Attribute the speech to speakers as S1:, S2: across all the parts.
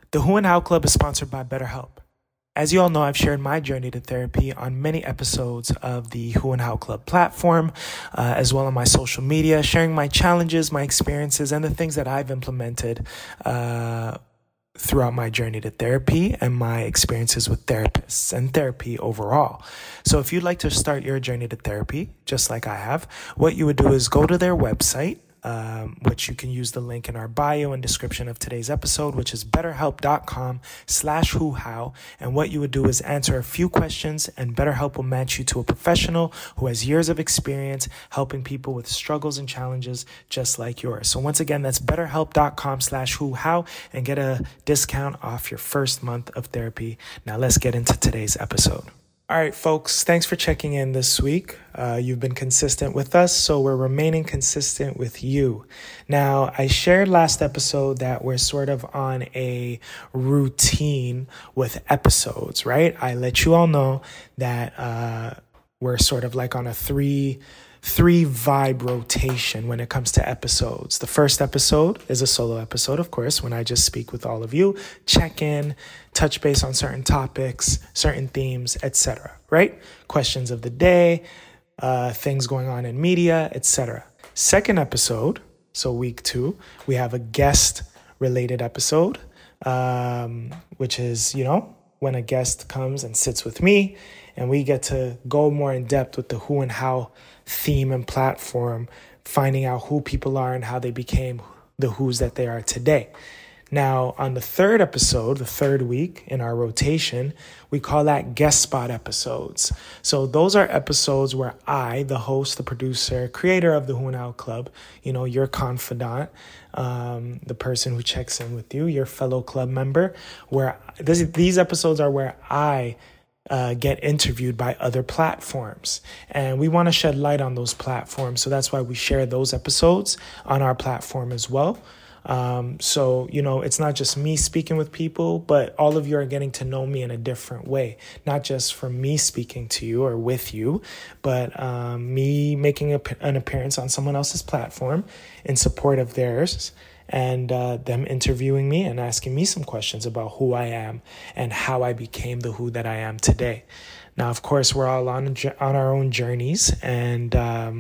S1: The Who and How Club is sponsored by BetterHelp. As you all know, I've shared my journey to therapy on many episodes of the Who and How Club platform, as well on my social media, sharing my challenges, my experiences, and the things that I've implemented throughout my journey to therapy and my experiences with therapists and therapy overall. So if you'd like to start your journey to therapy, just like I have, what you would do is go to their website, which you can use the link in our bio and description of today's episode, which is betterhelp.com/whohow. And what you would do is answer a few questions, and BetterHelp will match you to a professional who has years of experience helping people with struggles and challenges just like yours. So once again, that's betterhelp.com/whohow and get a discount off your first month of therapy. Now let's get into today's episode. All right, folks, thanks for checking in this week. You've been consistent with us, so we're remaining consistent with you. Now, I shared last episode that we're sort of on a routine with episodes, right? I let you all know that we're sort of like on a three vibe rotation when it comes to episodes. The first episode is a solo episode, of course, when I just speak with all of you, check in, touch base on certain topics, certain themes, etc., right? Questions of the day, things going on in media, etc. Second episode, so week 2, we have a guest related episode, which is, when a guest comes and sits with me and we get to go more in depth with the who and how theme and platform, finding out who people are and how they became the who's that they are today. Now, on the third episode, the third week in our rotation, we call that guest spot episodes. So those are episodes where I, the host, the producer, creator of the Who and How Club, your confidant, the person who checks in with you, your fellow club member, where these episodes are where I get interviewed by other platforms. And we want to shed light on those platforms. So that's why we share those episodes on our platform as well. So, it's not just me speaking with people, but all of you are getting to know me in a different way, not just from me speaking to you or with you, but me making an appearance on someone else's platform in support of theirs, and them interviewing me and asking me some questions about who I am and how I became the who that I am today. Now, of course, we're all on our own journeys, and,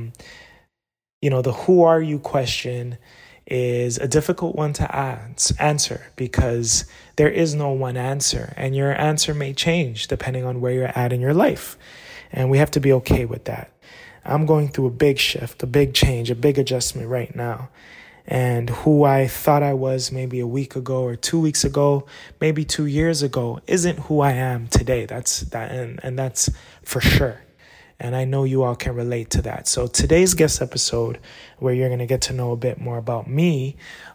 S1: the who are you question is a difficult one to answer because there is no one answer, and your answer may change depending on where you're at in your life. And we have to be okay with that. I'm going through a big shift, a big change, a big adjustment right now. And who I thought I was maybe a week ago or 2 weeks ago, maybe 2 years ago, isn't who I am today. That's for sure. And I know you all can relate to that. So today's guest episode, where you're going to get to know a bit more about me,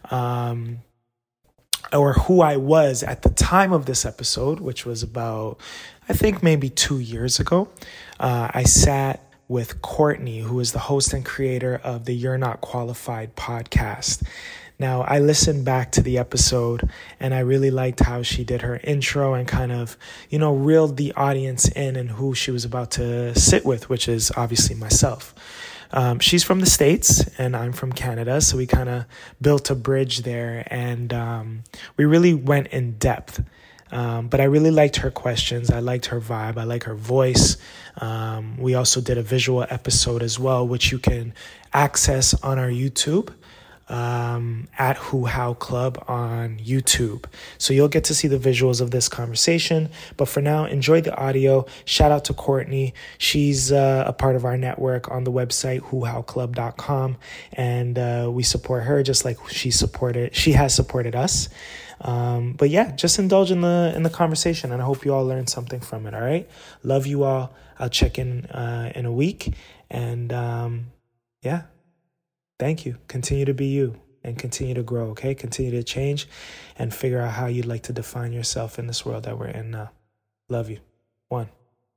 S1: or who I was at the time of this episode, which was about, I think maybe 2 years ago, I sat with Courtney, who is the host and creator of the You're Not Qualified podcast. Now, I listened back to the episode and I really liked how she did her intro and kind of, reeled the audience in and who she was about to sit with, which is obviously myself. She's from the States and I'm from Canada, so we kind of built a bridge there, and we really went in depth. But I really liked her questions. I liked her vibe. I like her voice. We also did a visual episode as well, which you can access on our YouTube, at Who How Club on YouTube. So you'll get to see the visuals of this conversation. But for now, enjoy the audio. Shout out to Courtney. She's a part of our network on the website, whohowclub.com. And we support her just like she has supported us. But yeah, just indulge in the conversation, and I hope you all learned something from it. All right. Love you all. I'll check in a week, and yeah, thank you. Continue to be you and continue to grow. Okay. Continue to change and figure out how you'd like to define yourself in this world that we're in now. Love you. 1.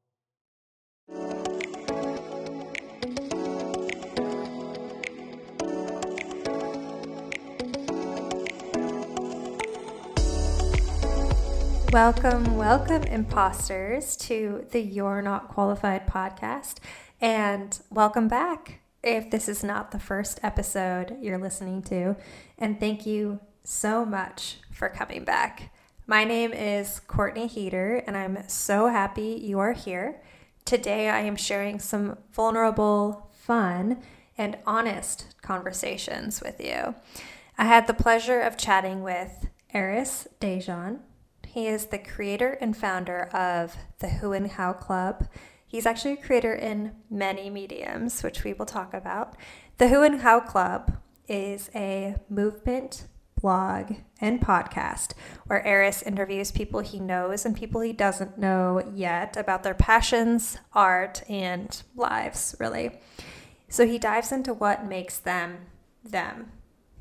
S2: Welcome, imposters, to the You're Not Qualified podcast, and welcome back if this is not the first episode you're listening to, and thank you so much for coming back. My name is Courtney Heater, and I'm so happy you are here. Today, I am sharing some vulnerable, fun, and honest conversations with you. I had the pleasure of chatting with Aris Dejan. He is the creator and founder of the Who and How Club. He's actually a creator in many mediums, which we will talk about. The Who and How Club is a movement, blog, and podcast where Aris interviews people he knows and people he doesn't know yet about their passions, art, and lives, really. So he dives into what makes them them.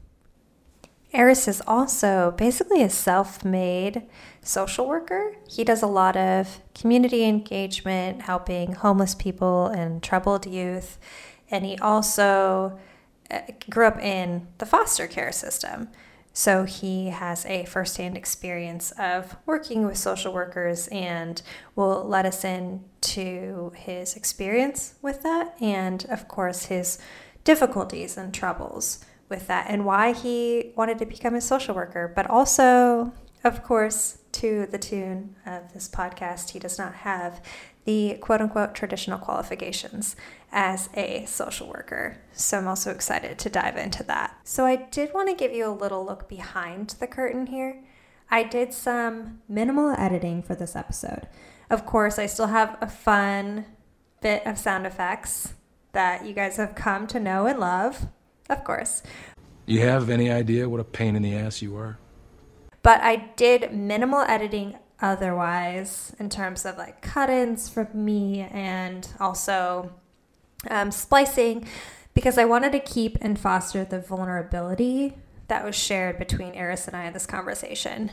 S2: Aris is also basically a self-made social worker. He does a lot of community engagement, helping homeless people and troubled youth. And he also grew up in the foster care system. So he has a firsthand experience of working with social workers and will let us into his experience with that and, of course, his difficulties and troubles with that and why he wanted to become a social worker. But also, of course, to the tune of this podcast, he does not have the quote-unquote traditional qualifications as a social worker. So I'm also excited to dive into that. So I did want to give you a little look behind the curtain here. I did some minimal editing for this episode. Of course, I still have a fun bit of sound effects that you guys have come to know and love, of course.
S3: You have any idea what a pain in the ass you are?
S2: But I did minimal editing otherwise in terms of like cut-ins from me and also splicing because I wanted to keep and foster the vulnerability that was shared between Aris and I in this conversation.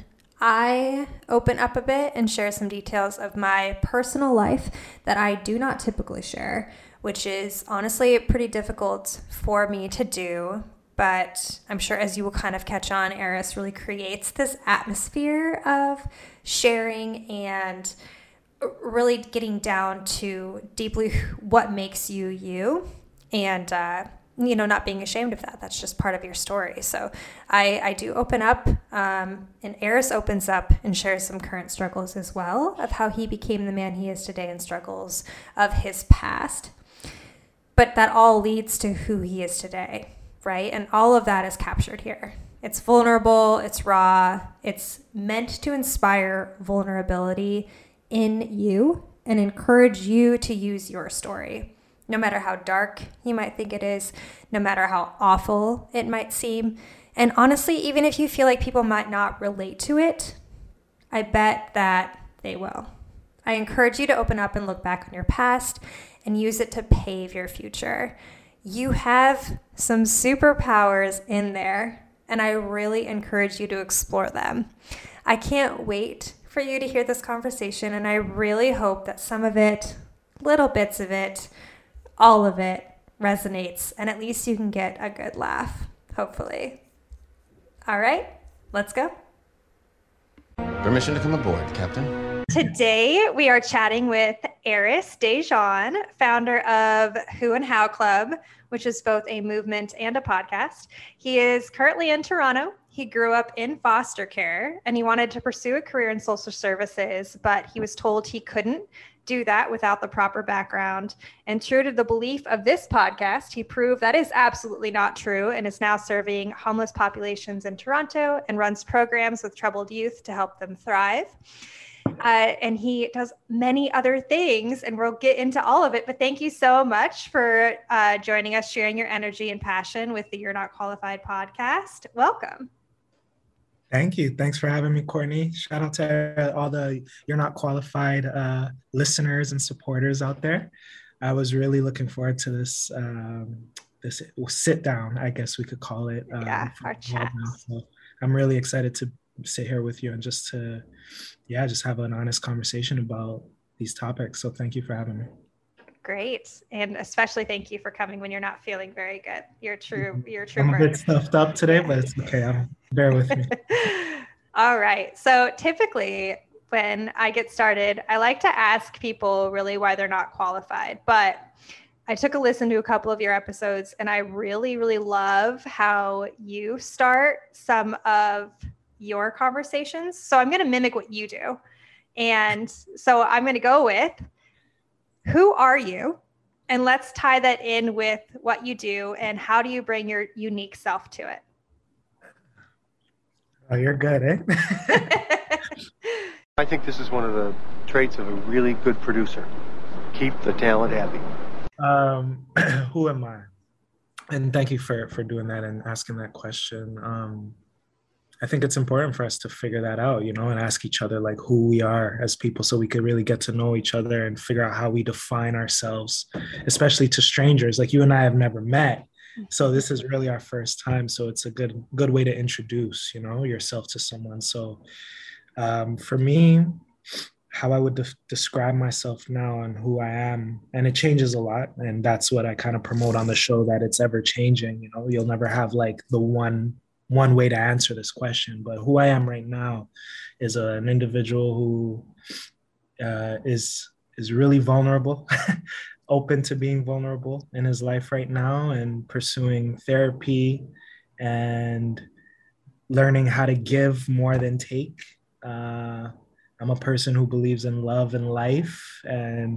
S2: I open up a bit and share some details of my personal life that I do not typically share, which is honestly pretty difficult for me to do. But I'm sure as you will kind of catch on, Aris really creates this atmosphere of sharing and really getting down to deeply what makes you you and, not being ashamed of that. That's just part of your story. So I do open up and Aris opens up and shares some current struggles as well of how he became the man he is today and struggles of his past. But that all leads to who he is today. Right? And all of that is captured here. It's vulnerable, it's raw, it's meant to inspire vulnerability in you and encourage you to use your story. No matter how dark you might think it is, no matter how awful it might seem. And honestly, even if you feel like people might not relate to it, I bet that they will. I encourage you to open up and look back on your past and use it to pave your future. You have some superpowers in there, and I really encourage you to explore them. I can't wait for you to hear this conversation, and I really hope that some of it, little bits of it, all of it resonates, and at least you can get a good laugh, hopefully. All right, let's go.
S4: Permission to come aboard, Captain.
S2: Today, we are chatting with Aris Dejan, founder of Who and How Club, which is both a movement and a podcast. He is currently in Toronto. He grew up in foster care, and he wanted to pursue a career in social services, but he was told he couldn't do that without the proper background. And true to the belief of this podcast, he proved that is absolutely not true and is now serving homeless populations in Toronto and runs programs with troubled youth to help them thrive. And he does many other things, and we'll get into all of it. But thank you so much for joining us, sharing your energy and passion with the You're Not Qualified podcast. Welcome.
S1: Thank you. Thanks for having me, Courtney. Shout out to all the You're Not Qualified listeners and supporters out there. I was really looking forward to this this sit down, I guess we could call it.
S2: Our chat.
S1: So I'm really excited to sit here with you and just have an honest conversation about these topics. So thank you for having me.
S2: Great. And especially thank you for coming when you're not feeling very good. You're true.
S1: I'm a bit stuffed up today, but it's okay. Bear with me.
S2: All right. So typically when I get started, I like to ask people really why they're not qualified, but I took a listen to a couple of your episodes and I really, really love how you start some of your conversations. So I'm going to mimic what you do. And so I'm going to go with, who are you? And let's tie that in with what you do and how do you bring your unique self to it?
S1: Oh, you're good, eh?
S5: I think this is one of the traits of a really good producer. Keep the talent happy.
S1: Who am I? And thank you for doing that and asking that question. I think it's important for us to figure that out, and ask each other like who we are as people, so we could really get to know each other and figure out how we define ourselves, especially to strangers. Like, you and I have never met. So this is really our first time. So it's a good way to introduce, yourself to someone. So for me, how I would describe myself now and who I am, and it changes a lot. And that's what I kind of promote on the show, that it's ever changing. You'll never have like the one way to answer this question. But who I am right now is an individual who is really vulnerable, open to being vulnerable in his life right now, and pursuing therapy and learning how to give more than take. I'm a person who believes in love and life, and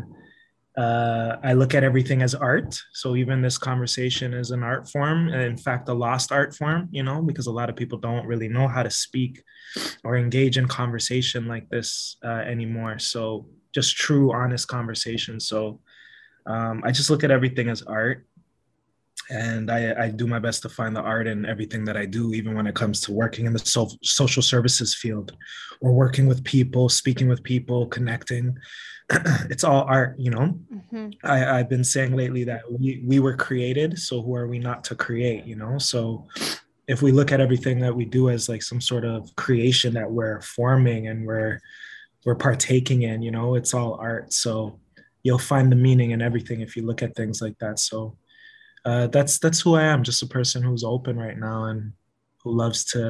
S1: I look at everything as art. So even this conversation is an art form, and in fact, a lost art form, because a lot of people don't really know how to speak or engage in conversation like this anymore. So just true, honest conversation. So I just look at everything as art. And I do my best to find the art in everything that I do, even when it comes to working in the social services field or working with people, speaking with people, connecting. It's all art, Mm-hmm. I've been saying lately that we were created, so who are we not to create, So if we look at everything that we do as like some sort of creation that we're forming and we're partaking in, it's all art. So you'll find the meaning in everything if you look at things like that. So that's who I am, just a person who's open right now and who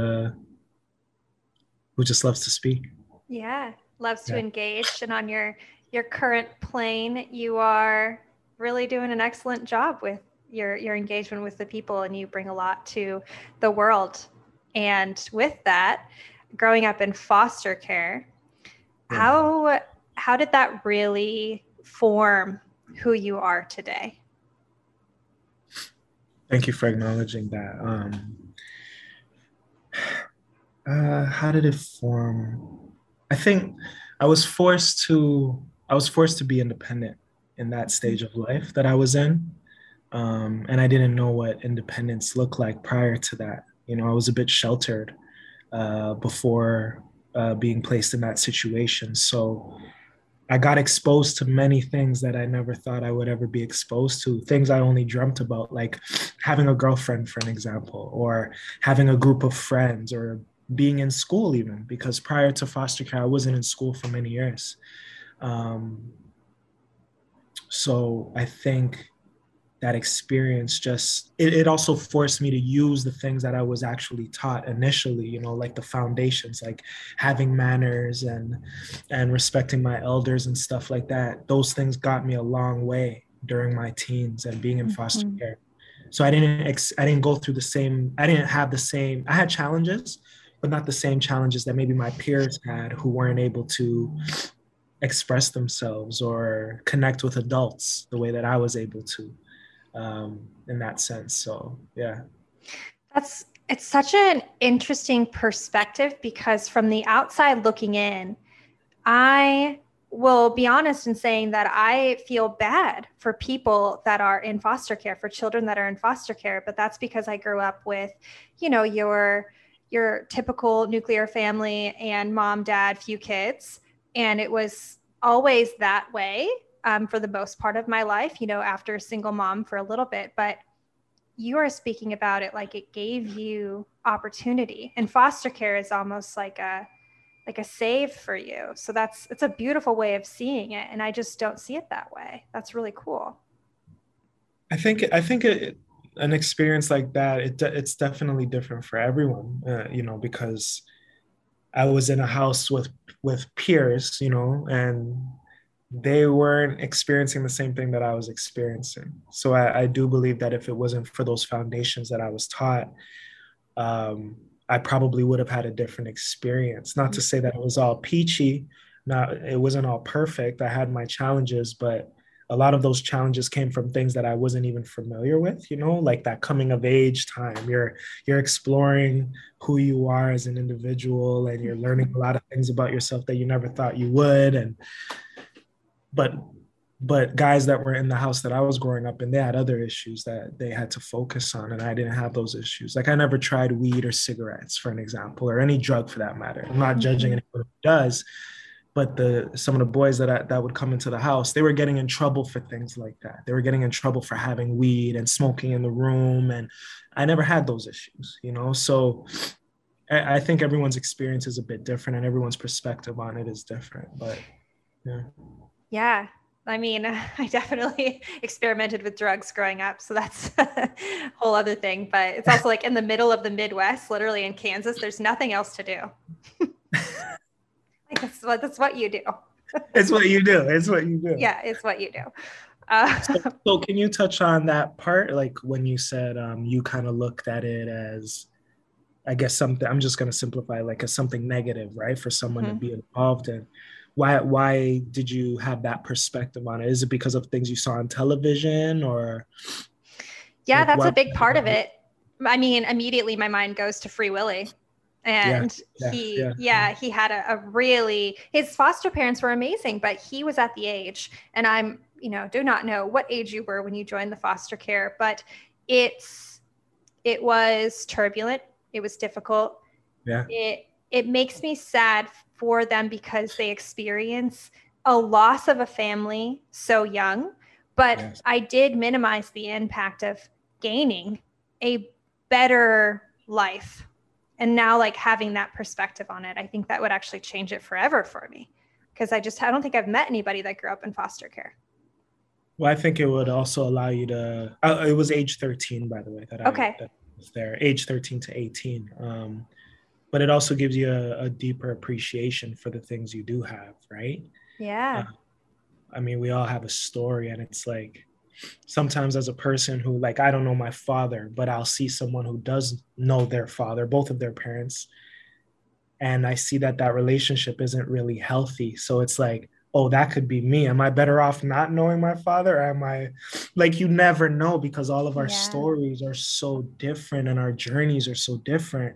S1: just loves to speak.
S2: Yeah, loves to engage. And on your current plane, you are really doing an excellent job with your engagement with the people, and you bring a lot to the world. And with that, growing up in foster care, how did that really form who you are today?
S1: Thank you for acknowledging that. How did it form? I think I was forced to be independent in that stage of life that I was in. And I didn't know what independence looked like prior to that. I was a bit sheltered before being placed in that situation. So I got exposed to many things that I never thought I would ever be exposed to, things I only dreamt about, like having a girlfriend, for an example, or having a group of friends, or being in school even, because prior to foster care, I wasn't in school for many years. So I think that experience it also forced me to use the things that I was actually taught initially, like the foundations, like having manners and respecting my elders and stuff like that. Those things got me a long way during my teens and being in foster care. So I didn't go through I had challenges, but not the same challenges that maybe my peers had, who weren't able to express themselves or connect with adults the way that I was able to. In that sense. So yeah.
S2: It's such an interesting perspective, because from the outside looking in, I will be honest in saying that I feel bad for people that are in foster care, for children that are in foster care. But that's because I grew up with, your typical nuclear family and mom, dad, few kids. And it was always that way. For the most part of my life, after a single mom for a little bit. But you are speaking about it like it gave you opportunity, and foster care is almost like a save for you. So it's a beautiful way of seeing it, and I just don't see it that way. That's really cool.
S1: I think an experience like that, it's definitely different for everyone, because I was in a house with peers, and they weren't experiencing the same thing that I was experiencing. So I do believe that if it wasn't for those foundations that I was taught, I probably would have had a different experience. Not to say that it was all peachy, not it wasn't all perfect. I had my challenges, but a lot of those challenges came from things that I wasn't even familiar with, like that coming of age time. You're exploring who you are as an individual, and you're learning a lot of things about yourself that you never thought you would. But guys that were in the house that I was growing up in, they had other issues that they had to focus on, and I didn't have those issues. Like I never tried weed or cigarettes, for an example, or any drug for that matter. I'm not judging anyone who does, but some of the boys that would come into the house, they were getting in trouble for things like that. They were getting in trouble for having weed and smoking in the room, and I never had those issues, So I think everyone's experience is a bit different, and everyone's perspective on it is different. But yeah.
S2: Yeah. I mean, I definitely experimented with drugs growing up, so that's a whole other thing. But it's also like in the middle of the Midwest, literally in Kansas, there's nothing else to do. Like that's what you do.
S1: It's what you do. It's what you do.
S2: Yeah, it's what you do.
S1: So can you touch on that part? Like when you said you kind of looked at it as, I guess, something, I'm just going to simplify, like as something negative, right? For someone to be involved in. Why did you have that perspective on it? Is it because of things you saw on television, or?
S2: Yeah, that's a big part of it. I mean, immediately my mind goes to Free Willy. And he had a really, his foster parents were amazing, but he was at the age, and I'm, do not know what age you were when you joined the foster care, but it was turbulent. It was difficult.
S1: Yeah.
S2: It makes me sad for them because they experience a loss of a family so young, but I did minimize the impact of gaining a better life. And now, like, having that perspective on it, I think that would actually change it forever for me, because I don't think I've met anybody that grew up in foster care.
S1: Well, I think it would also allow you to, it was age 13, by the way, that was there, age 13 to 18. But it also gives you a deeper appreciation for the things you do have, right?
S2: Yeah.
S1: I mean, we all have a story, and it's like, sometimes as a person who, like, I don't know my father, but I'll see someone who does know their father, both of their parents, and I see that relationship isn't really healthy. So it's like, oh, that could be me. Am I better off not knowing my father? Or am I, like, you never know, because all of our stories are so different and our journeys are so different.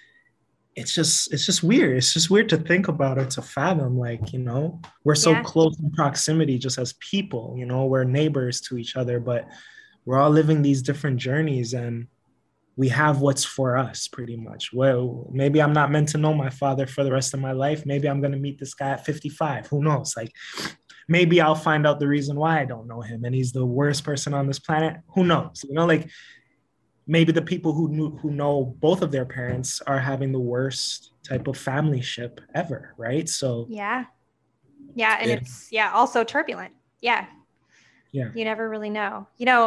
S1: It's just weird. It's just weird to think about or to fathom, like, we're so close in proximity just as people, we're neighbors to each other, but we're all living these different journeys, and we have what's for us pretty much. Well, maybe I'm not meant to know my father for the rest of my life. Maybe I'm going to meet this guy at 55. Who knows? Like, maybe I'll find out the reason why I don't know him, and he's the worst person on this planet. Who knows? Like, maybe the people who know both of their parents are having the worst type of family ship ever, right? So
S2: and it's also turbulent. Yeah. You never really know.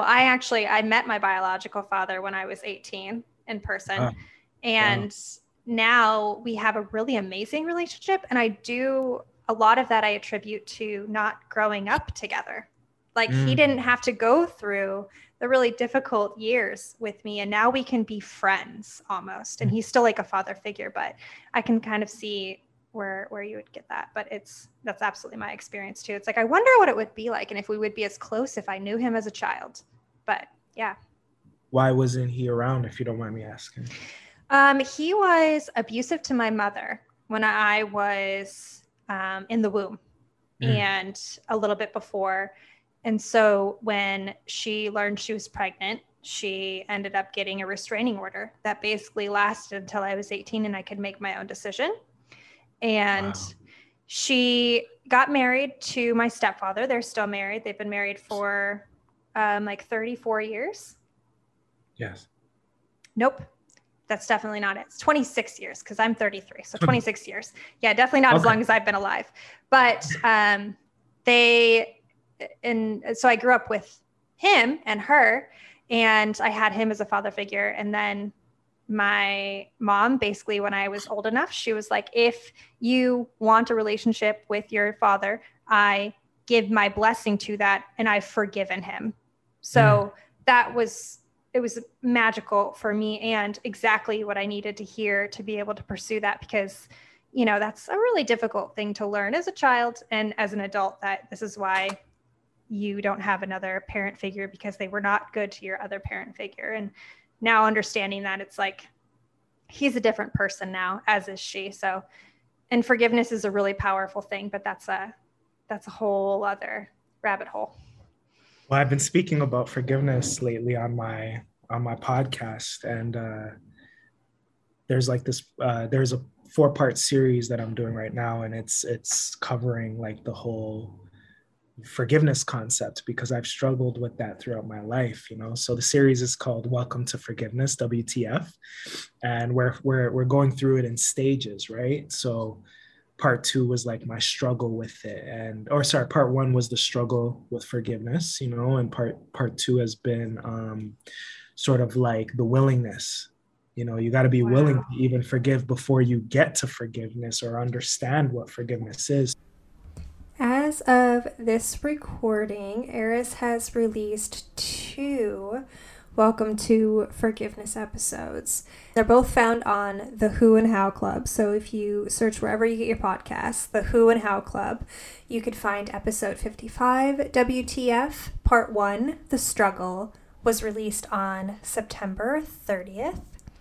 S2: I met my biological father when I was 18 in person, and now we have a really amazing relationship. And a lot of that I attribute to not growing up together. Like, he didn't have to go through the really difficult years with me, and now we can be friends almost. And he's still like a father figure, but I can kind of see where you would get that. But that's absolutely my experience too. It's like, I wonder what it would be like, and if we would be as close if I knew him as a child. But yeah.
S1: Why wasn't he around, if you don't mind me asking?
S2: He was abusive to my mother when I was in the womb and a little bit before. And so when she learned she was pregnant, she ended up getting a restraining order that basically lasted until I was 18 and I could make my own decision. And she got married to my stepfather. They're still married. They've been married for like 34 years.
S1: Yes.
S2: Nope. That's definitely not it. It's 26 years because I'm 33. So 26 years. Yeah, definitely not as long as I've been alive. But so I grew up with him and her, and I had him as a father figure. And then my mom, basically, when I was old enough, she was like, if you want a relationship with your father, I give my blessing to that, and I've forgiven him. So that was was magical for me and exactly what I needed to hear to be able to pursue that, because, you know, that's a really difficult thing to learn as a child and as an adult, that this is why you don't have another parent figure, because they were not good to your other parent figure. And now understanding that, it's like, he's a different person now, as is she. So, and forgiveness is a really powerful thing, but that's a whole other rabbit hole.
S1: Well, I've been speaking about forgiveness lately on my podcast, and there's like this there's a 4-part series that I'm doing right now, and it's covering like the whole forgiveness concept, because I've struggled with that throughout my life, you know. So the series is called Welcome to Forgiveness, WTF, and we're going through it in stages, right? So part 2 was like my struggle with it, part 1 was the struggle with forgiveness, you know, and part 2 has been sort of like the willingness. You know, you got to be willing to even forgive before you get to forgiveness or understand what forgiveness is.
S2: As of this recording, Eris has released 2 Welcome to Forgiveness episodes. They're both found on the Who and How Club. So if you search wherever you get your podcasts, the Who and How Club, you could find episode 55, WTF, part 1, The Struggle, was released on September 30th.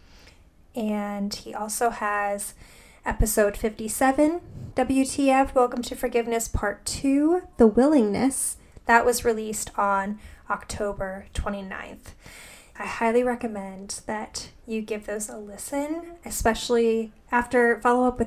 S2: And he also has episode 57, WTF, Welcome to Forgiveness, part 2, The Willingness, that was released on October 29th. I highly recommend that you give those a listen, especially follow up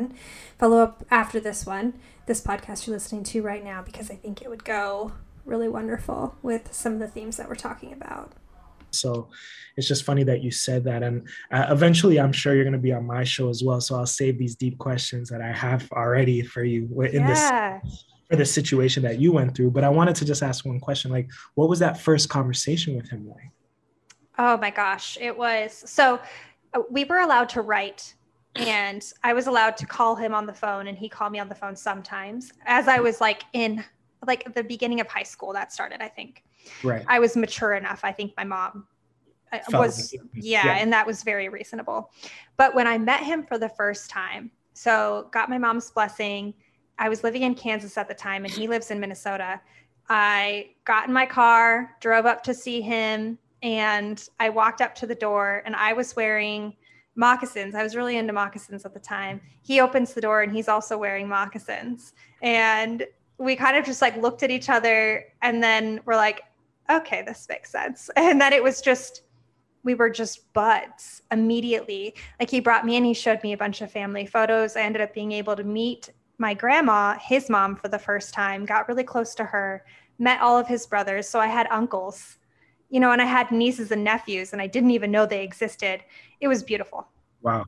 S2: after this podcast you're listening to right now, because I think it would go really wonderful with some of the themes that we're talking about.
S1: So it's just funny that you said that. And eventually I'm sure you're going to be on my show as well. So I'll save these deep questions that I have already for you for the situation that you went through. But I wanted to just ask one question. Like, what was that first conversation with him like?
S2: Oh my gosh. It was, so we were allowed to write, and I was allowed to call him on the phone, and he called me on the phone sometimes, as I was like in like the beginning of high school. That started, I think. Right. I was mature enough. I think my mom was, and that was very reasonable. But when I met him for the first time, so got my mom's blessing, I was living in Kansas at the time, and he lives in Minnesota. I got in my car, drove up to see him, and I walked up to the door, and I was wearing moccasins. I was really into moccasins at the time. He opens the door, and he's also wearing moccasins. And we kind of just like looked at each other, and then we're like, okay, this makes sense. And then it was just, we were just buds immediately. Like, he brought me in, he showed me a bunch of family photos. I ended up being able to meet my grandma, his mom, for the first time, got really close to her, met all of his brothers. So I had uncles, you know, and I had nieces and nephews, and I didn't even know they existed. It was beautiful.
S1: Wow.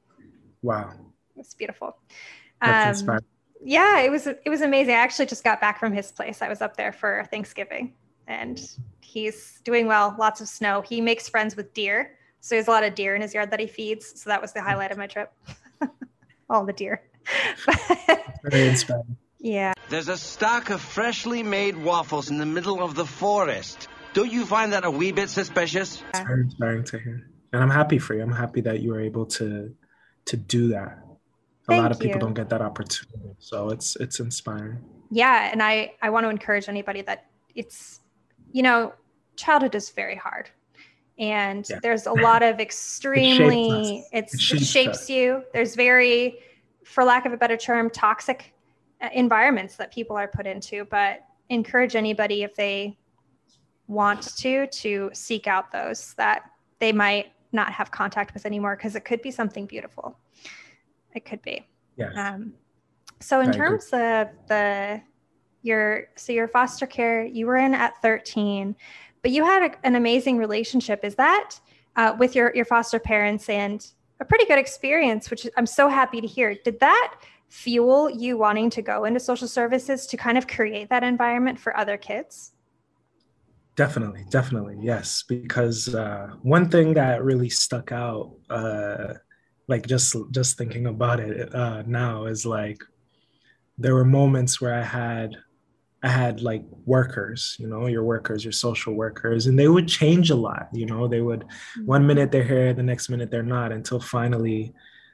S2: It's beautiful.
S1: That's inspiring.
S2: Yeah, it was amazing. I actually just got back from his place. I was up there for Thanksgiving, and he's doing well. Lots of snow. He makes friends with deer. So he has a lot of deer in his yard that he feeds. So that was the highlight of my trip. All the deer.
S1: Very inspiring.
S2: Yeah.
S6: There's a stack of freshly made waffles in the middle of the forest. Don't you find that a wee bit suspicious?
S1: It's very inspiring to hear. And I'm happy for you. I'm happy that you were able to do that. A lot of people don't get that opportunity. So it's inspiring.
S2: Yeah. And I want to encourage anybody that it's, you know, childhood is very hard. And there's a lot of extremely, it shapes you. There's very, for lack of a better term, toxic environments that people are put into. But encourage anybody, if they want to seek out those that they might not have contact with anymore, because it could be something beautiful. It could be.
S1: Yeah.
S2: So in terms of your foster care, you were in at 13, but you had an amazing relationship. Is that with your foster parents, and a pretty good experience, which I'm so happy to hear. Did that fuel you wanting to go into social services to kind of create that environment for other kids?
S1: Definitely. Yes. Because one thing that really stuck out, like just thinking about it now, is like, there were moments where I I had like workers, your workers, your social workers, and they would change a lot. They would, one minute they're here, the next minute they're not, until finally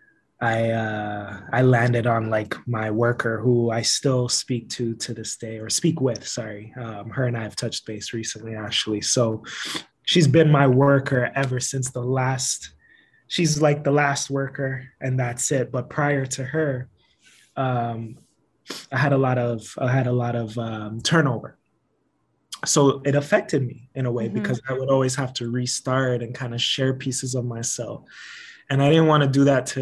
S1: I landed on like my worker who I still speak to this day, or speak with, sorry. Her and I have touched base recently, actually. So she's been my worker ever since she's like the last worker, and that's it. But prior to her, I had a lot of turnover. So it affected me in a way, because I would always have to restart and kind of share pieces of myself. And I didn't want to do that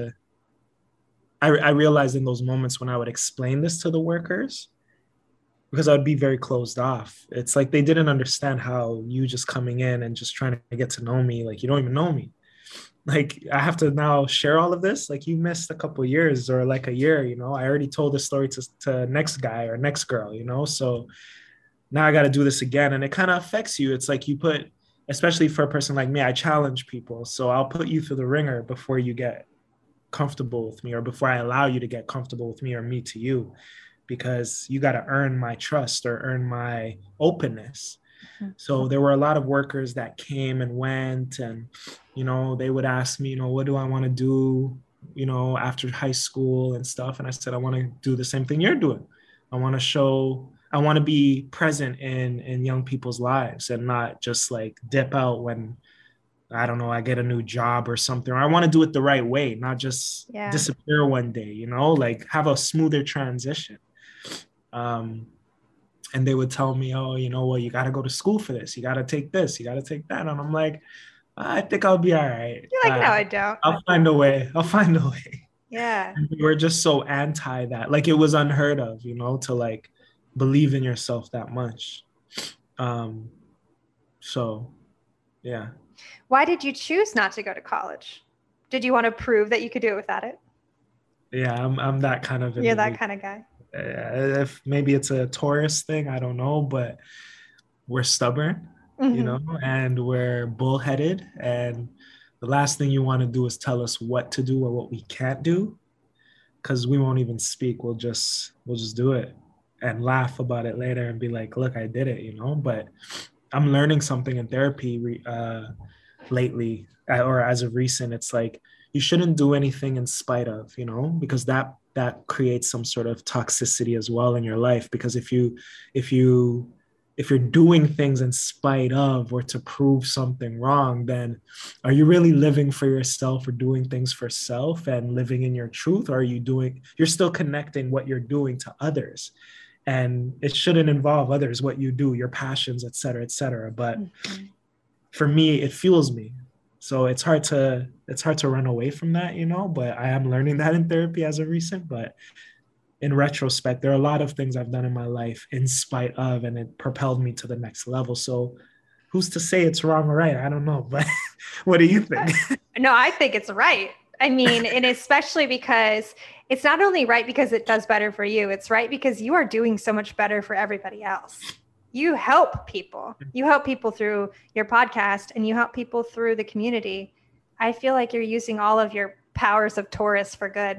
S1: I realized in those moments when I would explain this to the workers, because I would be very closed off. It's like they didn't understand how you just coming in and just trying to get to know me, like you don't even know me. Like I have to now share all of this. Like you missed a couple of years or like a year, I already told the story to next guy or next girl, so now I got to do this again. And it kind of affects you. It's like especially for a person like me, I challenge people. So I'll put you through the ringer before you get comfortable with me, or before I allow you to get comfortable with me or me to you, because you got to earn my trust or earn my openness. So there were a lot of workers that came and went, and, they would ask me, what do I want to do, after high school and stuff. And I said, I want to do the same thing you're doing. I want to be present in young people's lives, and not just like dip out when, I don't know, I get a new job or something. Or I want to do it the right way, not just disappear one day, like have a smoother transition. And they would tell me, oh, well, you got to go to school for this. You got to take this. You got to take that. And I'm like, I think I'll be all right.
S2: You're like, no, I don't.
S1: I'll find a way.
S2: Yeah.
S1: And we're just so anti that. Like it was unheard of, to like believe in yourself that much. So, yeah.
S2: Why did you choose not to go to college? Did you want to prove that you could do it without it?
S1: Yeah, I'm that kind of.
S2: You're that kind of guy.
S1: If maybe it's a Taurus thing, I don't know, but we're stubborn, and we're bullheaded. And the last thing you want to do is tell us what to do or what we can't do, because we won't even speak. We'll just do it and laugh about it later and be like, look, I did it, But I'm learning something in therapy lately, or as of recent. It's like you shouldn't do anything in spite of, because that creates some sort of toxicity as well in your life. Because if you're doing things in spite of, or to prove something wrong, then are you really living for yourself or doing things for self and living in your truth? Or you're still connecting what you're doing to others, and it shouldn't involve others, what you do, your passions, et cetera, et cetera. But for me, it fuels me. So it's hard to run away from that, but I am learning that in therapy as of recent. But in retrospect, there are a lot of things I've done in my life in spite of, and it propelled me to the next level. So who's to say it's wrong or right? I don't know, but what do you think?
S2: No, I think it's right. I mean, and especially because it's not only right because it does better for you, it's right because you are doing so much better for everybody else. You help people. You help people through your podcast, and you help people through the community. I feel like you're using all of your powers of Taurus for good.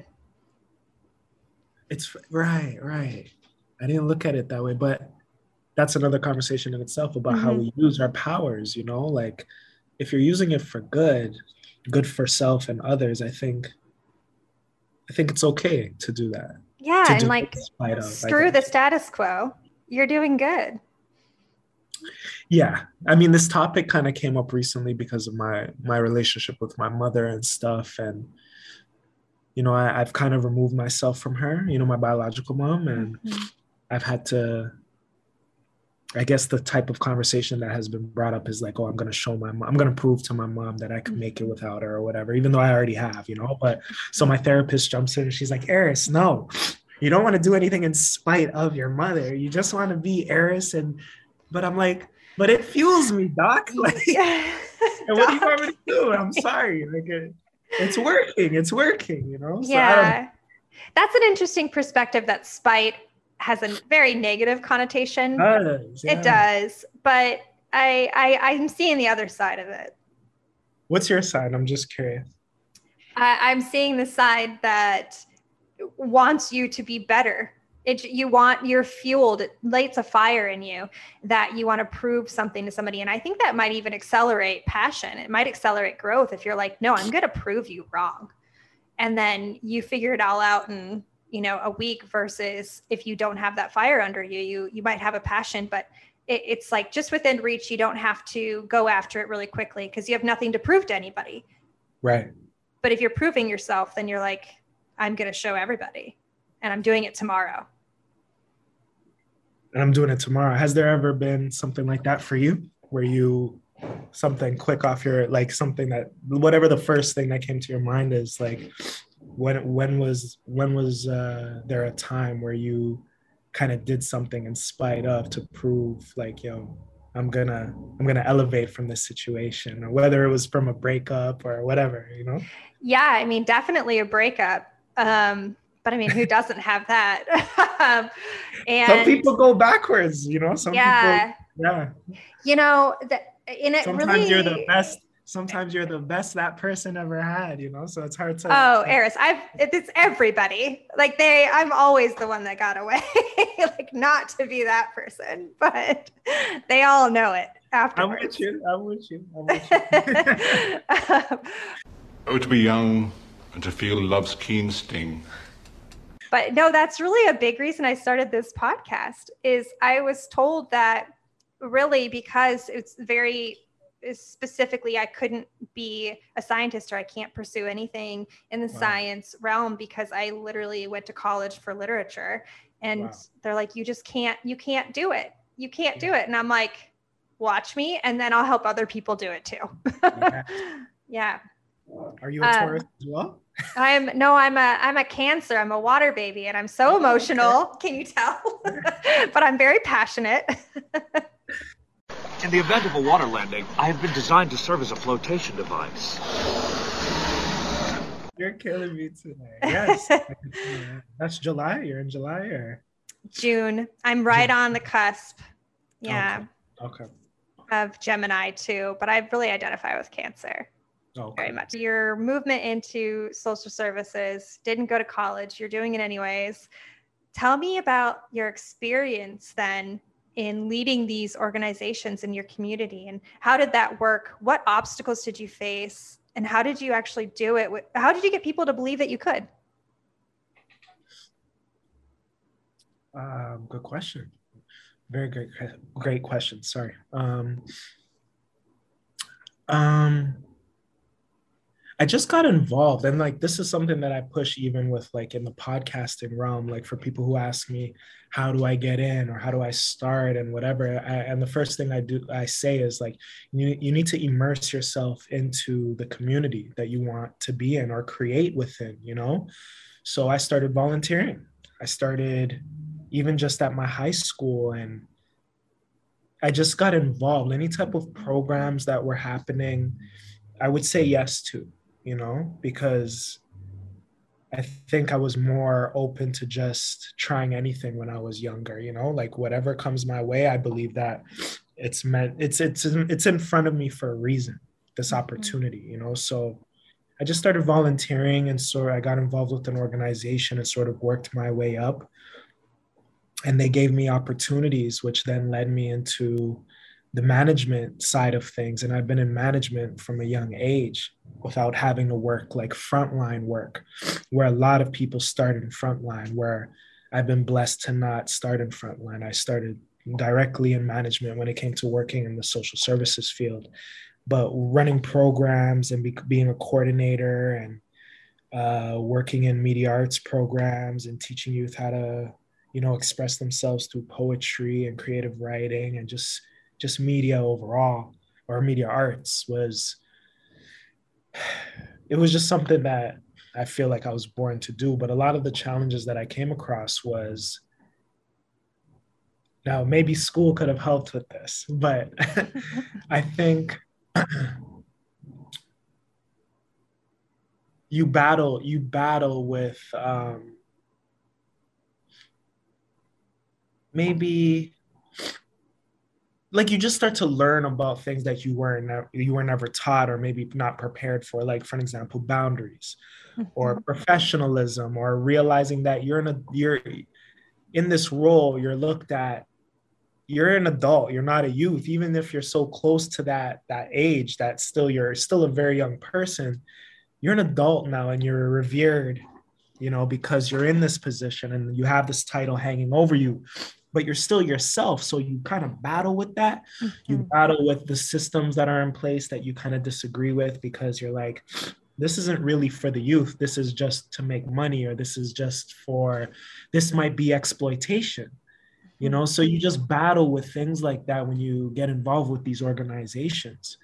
S1: It's right. I didn't look at it that way, but that's another conversation in itself about how we use our powers, like if you're using it for good for self and others, I think it's okay to do that.
S2: Yeah. And like, screw the status quo. You're doing good.
S1: Yeah. I mean, this topic kind of came up recently because of my relationship with my mother and stuff. And, I've kind of removed myself from her, my biological mom. And I've had to, I guess the type of conversation that has been brought up is like, oh, I'm going to prove to my mom that I can make it without her or whatever, even though I already have, But so my therapist jumps in and she's like, Eris, no, you don't want to do anything in spite of your mother. You just want to be Eris. But I'm like, but it fuels me, doc. Like, and what do you want me to do? I'm sorry. Like, it's working, So
S2: yeah. That's an interesting perspective, that spite has a very negative connotation. It does. But I'm seeing the other side of it.
S1: What's your side? I'm just curious.
S2: I'm seeing the side that wants you to be better. You're fueled, it lights a fire in you that you want to prove something to somebody. And I think that might even accelerate passion. It might accelerate growth if you're like, no, I'm going to prove you wrong. And then you figure it all out in, a week, versus if you don't have that fire under you, you might have a passion, but it's like just within reach. You don't have to go after it really quickly because you have nothing to prove to anybody.
S1: Right.
S2: But if you're proving yourself, then you're like, I'm going to show everybody, and I'm doing it tomorrow.
S1: And I'm doing it tomorrow. Has there ever been something like that for you, where something click off your, like something that, whatever the first thing that came to your mind is, like, when was there a time where you kind of did something in spite of, to prove like, I'm gonna elevate from this situation, or whether it was from a breakup or whatever,
S2: Yeah, I mean, definitely a breakup. But I mean, who doesn't have that? And
S1: some people go backwards, some people, yeah. Sometimes you're the best. Sometimes you're the best that person ever had, so it's hard to.
S2: Oh, Eris, it's everybody. Like I'm always the one that got away, like not to be that person, but they all know it afterwards.
S1: I'm with you.
S7: Oh, to be young and to feel love's keen sting.
S2: But no, that's really a big reason I started this podcast. Is I was told that really because it's very specifically, I couldn't be a scientist, or I can't pursue anything in the science realm because I literally went to college for literature, and they're like, you can't do it. You can't do it. And I'm like, watch me, and then I'll help other people do it too. Yeah.
S1: Are you a Taurus as well?
S2: I'm a Cancer. I'm a water baby, and I'm so emotional. Okay. Can you tell? But I'm very passionate.
S8: In the event of a water landing, I have been designed to serve as a flotation device.
S1: You're killing me today. Yes. That's July. You're in July or?
S2: June. I'm right on the cusp. Yeah.
S1: Okay.
S2: Of Gemini too, but I really identify with Cancer. Very much. Your movement into social services, didn't go to college. You're doing it anyways. Tell me about your experience then in leading these organizations in your community, and how did that work? What obstacles did you face, and how did you actually do it? How did you get people to believe that you could?
S1: Good question. Very great question. Sorry. I just got involved, and like this is something that I push even with like in the podcasting realm, like for people who ask me, how do I get in or how do I start and whatever, and the first thing I say is like, you need to immerse yourself into the community that you want to be in or create within, So I started volunteering. I started even just at my high school, and I just got involved. Any type of programs that were happening, I would say yes to. Because I think I was more open to just trying anything when I was younger, like whatever comes my way, I believe that it's in front of me for a reason, this opportunity, So I just started volunteering, and so I got involved with an organization and sort of worked my way up, and they gave me opportunities, which then led me into the management side of things. And I've been in management from a young age without having to work like frontline work, where a lot of people start in frontline, where I've been blessed to not start in frontline. I started directly in management when it came to working in the social services field, but running programs and being a coordinator and working in media arts programs and teaching youth how to, express themselves through poetry and creative writing and just media overall, or media arts, it was just something that I feel like I was born to do. But a lot of the challenges that I came across was, now maybe school could have helped with this, but I think you battle with maybe like you just start to learn about things that you were never taught, or maybe not prepared for, like for an example, boundaries or professionalism, or realizing that in this role, you're looked at, you're an adult, you're not a youth. Even if you're so close to that age, that still you're still a very young person. You're an adult now and you're revered, because you're in this position and you have this title hanging over you, but you're still yourself. So you kind of battle with that. Mm-hmm. You battle with the systems that are in place that you kind of disagree with, because you're like, this isn't really for the youth. This is just to make money, or this might be exploitation, so you just battle with things like that when you get involved with these organizations.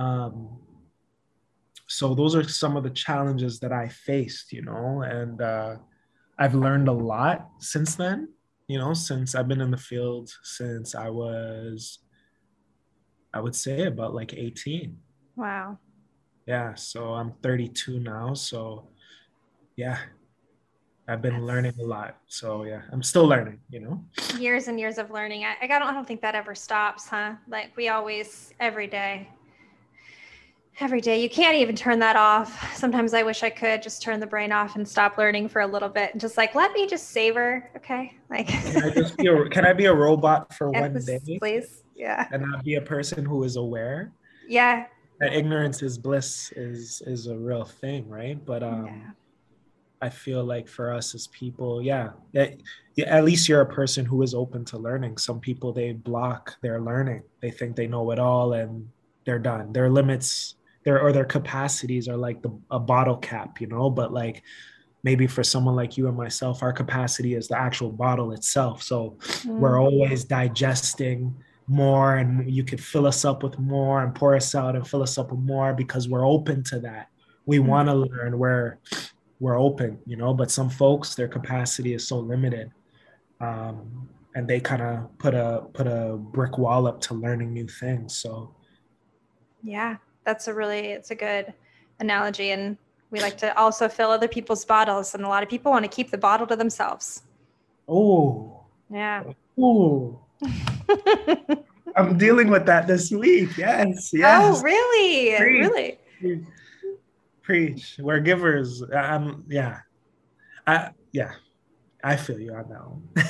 S1: So those are some of the challenges that I faced, and I've learned a lot since then, since I've been in the field since I would say about like 18.
S2: Wow.
S1: Yeah. So I'm 32 now. So yeah, I've been learning a lot. So yeah, I'm still learning,
S2: Years and years of learning. I don't think that ever stops, huh? Like we always, every day, you can't even turn that off. Sometimes I wish I could just turn the brain off and stop learning for a little bit and just like, let me just savor. Okay. Like,
S1: can I be a robot for one day?
S2: Please. Yeah.
S1: And not be a person who is aware.
S2: Yeah.
S1: That ignorance is bliss is a real thing. Right. But, I feel like for us as people, at least you're a person who is open to learning. Some people, they block their learning. They think they know it all and they're done. Their limits, their capacities are like a bottle cap, but like maybe for someone like you and myself, our capacity is the actual bottle itself. So we're always digesting more, and you could fill us up with more and pour us out and fill us up with more because we're open to that. We want to learn. We're open, but some folks, their capacity is so limited, and they kind of put a brick wall up to learning new things. So
S2: yeah, it's a good analogy. And we like to also fill other people's bottles, and a lot of people want to keep the bottle to themselves.
S1: Oh
S2: yeah.
S1: Oh. I'm dealing with that this week. Yes.
S2: Oh, really? Really?
S1: Preach. We're givers. I feel you on that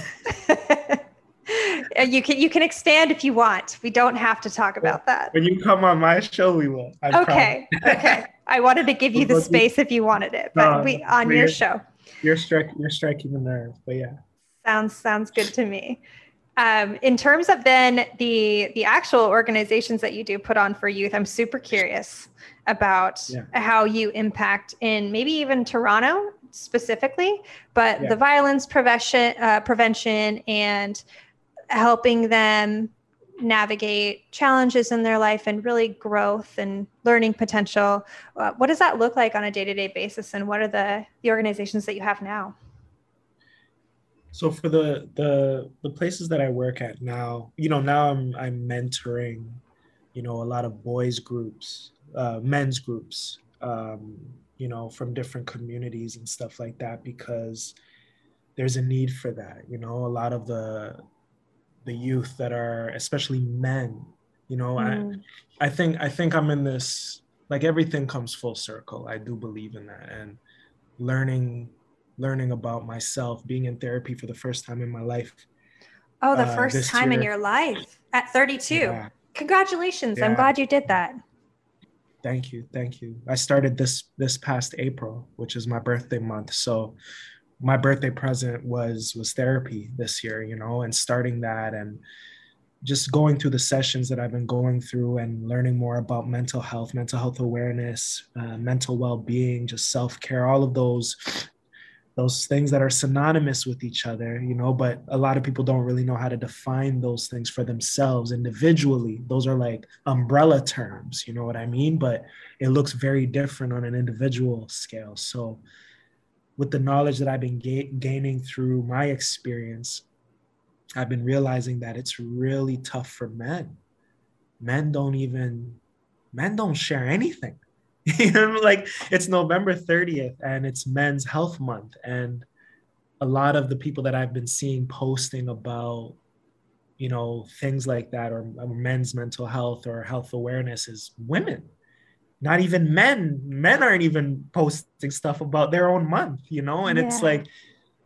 S2: one. You can expand if you want. We don't have to talk about that.
S1: When you come on my show, we will.
S2: Okay. I wanted to give you the space if you wanted it, but on your show.
S1: You're striking the nerve, but yeah.
S2: Sounds good to me. In terms of then the actual organizations that you do put on for youth, I'm super curious about how you impact in maybe even Toronto specifically, but the violence prevention and helping them navigate challenges in their life and really growth and learning potential. What does that look like on a day-to-day basis, and what are the organizations that you have now?
S1: So for the places that I work at now, now I'm mentoring, a lot of boys groups, men's groups, from different communities and stuff like that, because there's a need for that. A lot of the youth that are, especially men, I think I'm in this, like, everything comes full circle. I do believe in that, and learning about myself, being in therapy for the first time in my life.
S2: Oh, the first time in your life at 32. Yeah. Congratulations. Yeah. I'm glad you did that.
S1: Thank you. I started this past April, which is my birthday month. So my birthday present was therapy this year, and starting that and just going through the sessions that I've been going through and learning more about mental health awareness, mental well-being, just self-care, all of those things that are synonymous with each other, but a lot of people don't really know how to define those things for themselves individually. Those are like umbrella terms, you know what I mean? But it looks very different on an individual scale. So with the knowledge that I've been gaining through my experience, I've been realizing that it's really tough for men. Men don't share anything. Like, it's November 30th and it's Men's Health Month. And a lot of the people that I've been seeing posting about, things like that, or men's mental health or health awareness, is women. Not even men. Men aren't even posting stuff about their own month, and it's like,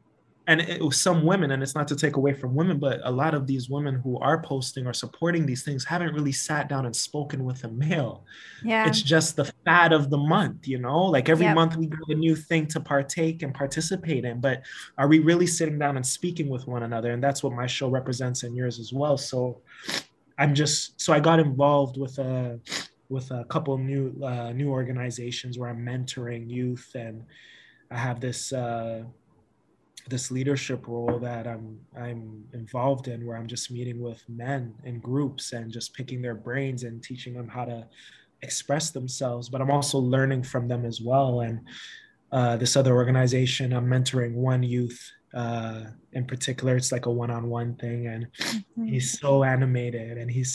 S1: and it was some women, and it's not to take away from women, but a lot of these women who are posting or supporting these things haven't really sat down and spoken with a male.
S2: Yeah.
S1: It's just the fad of the month, you know, like every
S2: Yep.
S1: month we get a new thing to partake and participate in, but are we really sitting down and speaking with one another? And that's what my show represents, and yours as well. So I got involved with a couple of new organizations where I'm mentoring youth, and I have this leadership role that I'm involved in, where I'm just meeting with men in groups and just picking their brains and teaching them how to express themselves. But I'm also learning from them as well. And this other organization, I'm mentoring one youth in particular. It's like a one-on-one thing, and he's so animated, and he's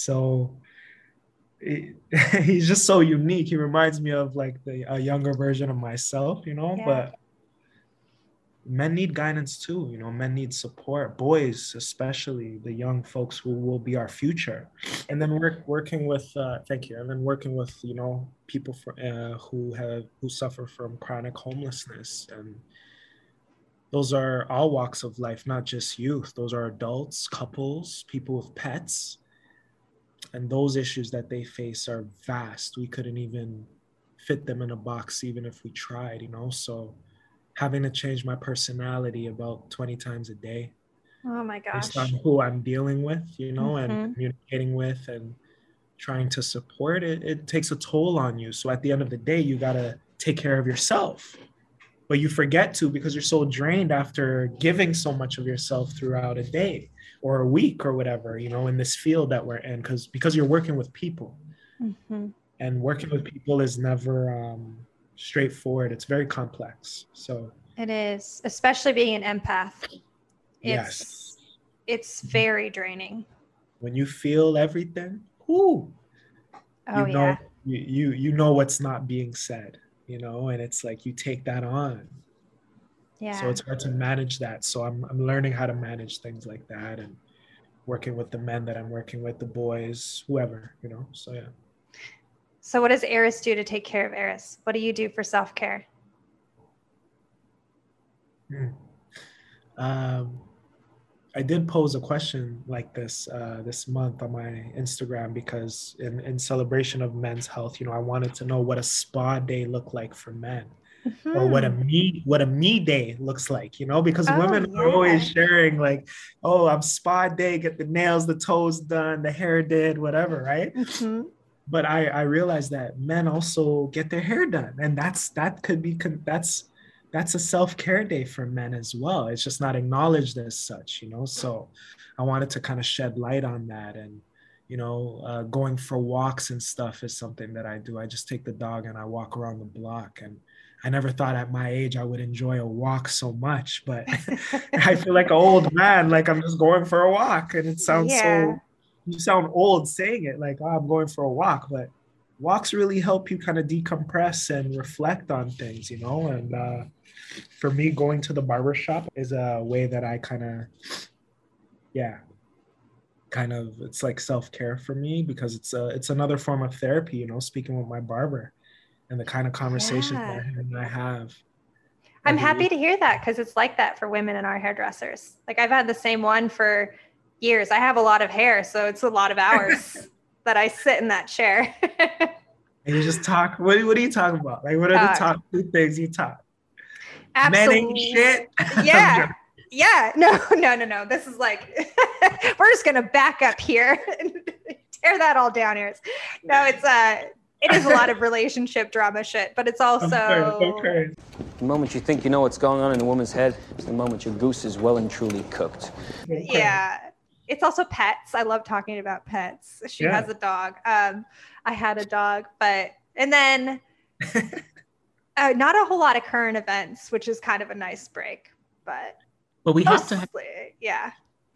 S1: just so unique. He reminds me of like a younger version of myself, you know. But men need guidance too, you know. Men need support, boys especially, the young folks who will be our future. And then working with thank you, and then working with, you know, people who suffer from chronic homelessness. And those are all walks of life, not just youth. Those are adults, couples, people with pets, and those issues that they face are vast. We couldn't even fit them in a box even if we tried, you know. So having to change my personality about 20 times a day.
S2: Oh my gosh.
S1: Based on who I'm dealing with, you know, and communicating with and trying to support it, it takes a toll on you. So at the end of the day, you got to take care of yourself. But you forget to, because you're so drained after giving so much of yourself throughout a day or a week or whatever, you know, in this field that we're in, because you're working with people. And working with people is never straightforward. It's very complex. So
S2: it is, especially being an empath. It's very draining.
S1: When you feel everything, you know what's not being said, you know, and it's like you take that on. Yeah. So it's hard to manage that. So I'm learning how to manage things like that, and working with the men that I'm working with, the boys, whoever, you know. So yeah.
S2: So what does Eris do to take care of Eris? What do you do for self-care?
S1: I did pose a question like this this month on my Instagram, because in celebration of Men's Health, you know, I wanted to know what a spa day looked like for men, or what a me day looks like, you know, because women are always sharing like, oh, I'm spa day, get the nails, the toes done, the hair did, whatever, right? But I realized that men also get their hair done, and that's a self-care day for men as well. It's just not acknowledged as such, you know. So I wanted to kind of shed light on that. And, you know, going for walks and stuff is something that I do. I just take the dog and I walk around the block. And I never thought at my age I would enjoy a walk so much, but I feel like an old man, like I'm just going for a walk. And it sounds you sound old saying it, like, oh, I'm going for a walk. But walks really help you kind of decompress and reflect on things, you know. And for me, going to the barbershop is a way that I it's like self-care for me, because it's another form of therapy, you know, speaking with my barber and the kind of conversations that I have.
S2: I'm happy to hear that, because it's like that for women in our hairdressers. Like, I've had the same one for years. I have a lot of hair, so it's a lot of hours that I sit in that chair.
S1: And you just talk. What are you talking about? Like, what are the top 2 things you talk?
S2: Absolutely.
S1: Men ain't shit.
S2: Yeah. Yeah. No. This is like, we're just going to back up here and tear that all down here. No, it is a lot of relationship drama shit, but it's also.
S1: Okay.
S9: The moment you think you know what's going on in a woman's head is the moment your goose is well and truly cooked.
S2: Yeah. It's also pets. I love talking about pets. She has a dog. I had a dog, and then not a whole lot of current events, which is kind of a nice break, but
S1: we have to.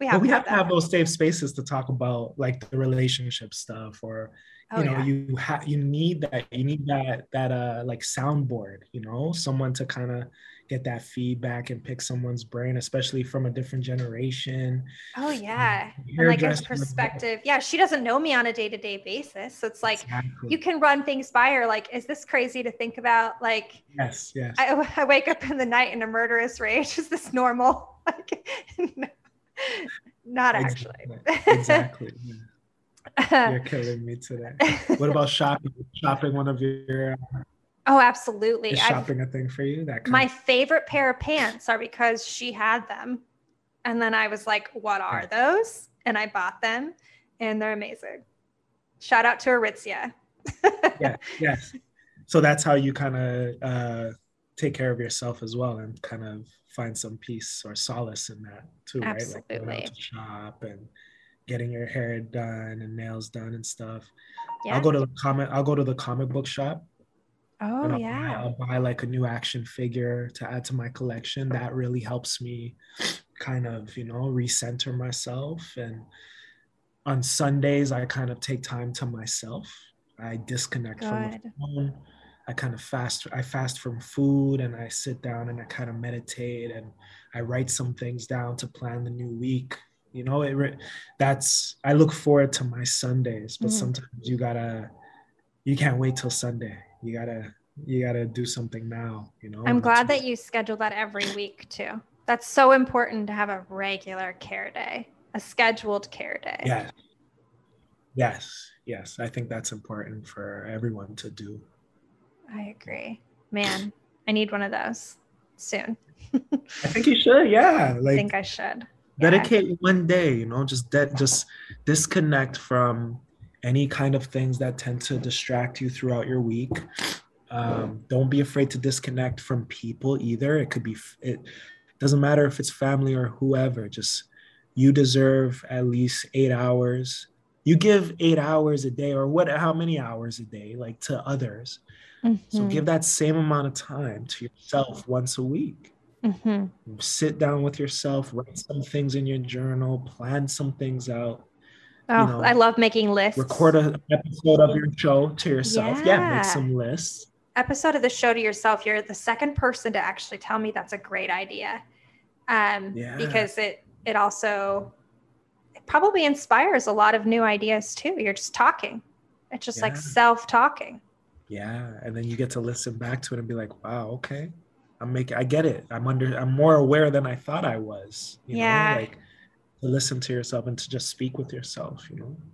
S2: We
S1: But we have to
S2: that.
S1: have those safe spaces to talk about like the relationship stuff, or you need that like soundboard, someone to kind of get that feedback and pick someone's brain, especially from a different generation.
S2: Oh yeah. And like a perspective. Yeah, she doesn't know me on a day-to-day basis. So it's like you can run things by her. Like, is this crazy to think about? Like,
S1: yes.
S2: I wake up in the night in a murderous rage. Is this normal? Like, no, not actually.
S1: Exactly. You're killing me today. What about shopping? Shopping one of your
S2: oh, absolutely.
S1: Is shopping a thing for you?
S2: My favorite pair of pants are because she had them. And then I was like, what are those? And I bought them and they're amazing. Shout out to Aritzia.
S1: Yes. So that's how you kind of take care of yourself as well and kind of find some peace or solace in that too,
S2: absolutely.
S1: right? Like going out to shop and getting your hair done and nails done and stuff.
S2: Yeah.
S1: I'll go to the comic book shop.
S2: Oh,
S1: I'll buy like a new action figure to add to my collection. That really helps me kind of, recenter myself. And on Sundays, I kind of take time to myself. I disconnect from the phone. I kind of fast from food, and I sit down and I kind of meditate, and I write some things down to plan the new week. I look forward to my Sundays, but sometimes you can't wait till Sunday. You gotta do something now,
S2: I'm glad that you schedule that every week too. That's so important to have a regular care day, a scheduled care day.
S1: Yes. I think that's important for everyone to do.
S2: I agree. Man, I need one of those soon.
S1: I think you should. Yeah.
S2: I think I should.
S1: Dedicate one day, just disconnect from any kind of things that tend to distract you throughout your week. Don't be afraid to disconnect from people either. It doesn't matter if it's family or whoever. Just, you deserve at least 8 hours. You give 8 hours a day, or how many hours a day, like, to others. So give that same amount of time to yourself once a week. Sit down with yourself, write some things in your journal, plan some things out.
S2: I love making lists.
S1: Record an episode of your show to yourself. Make some lists.
S2: Episode of the show to yourself. You're the second person to actually tell me that's a great idea. Because it also probably inspires a lot of new ideas too. You're just talking. It's just like self-talking.
S1: Yeah. And then you get to listen back to it and be like, wow, okay. I get it. I'm more aware than I thought I was. You know, like, to listen to yourself and to just speak with yourself,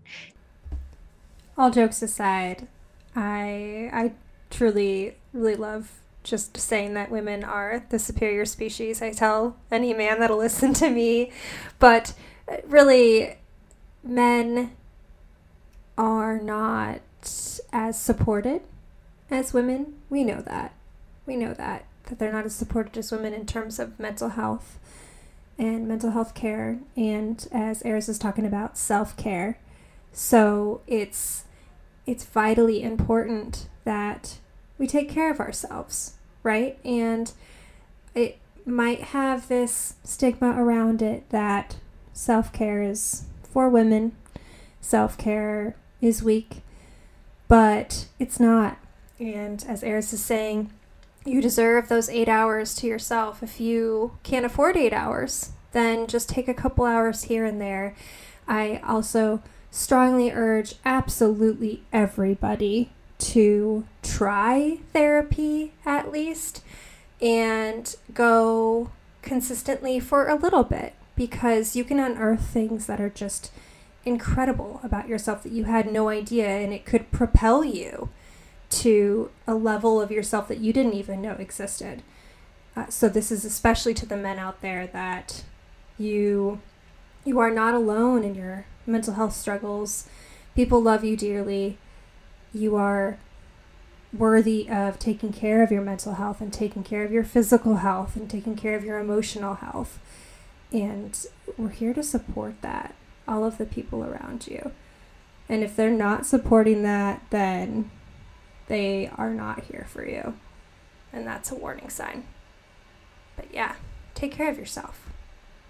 S2: All jokes aside, I truly, really love just saying that women are the superior species. I tell any man that'll listen to me, but really, men are not as supported as women. We know that they're not as supported as women in terms of mental health and mental health care, and as Eris is talking about, self-care. So it's vitally important that we take care of ourselves, right? And it might have this stigma around it that self-care is for women, self-care is weak, but it's not. And as Eris is saying, you deserve those 8 hours to yourself. If you can't afford 8 hours, then just take a couple hours here and there. I also strongly urge absolutely everybody to try therapy at least and go consistently for a little bit, because you can unearth things that are just incredible about yourself that you had no idea, and it could propel you to a level of yourself that you didn't even know existed. So this is especially to the men out there, that you are not alone in your mental health struggles. People love you dearly. You are worthy of taking care of your mental health and taking care of your physical health and taking care of your emotional health. And we're here to support that, all of the people around you. And if they're not supporting that, then they are not here for you. And that's a warning sign. But yeah, take care of yourself.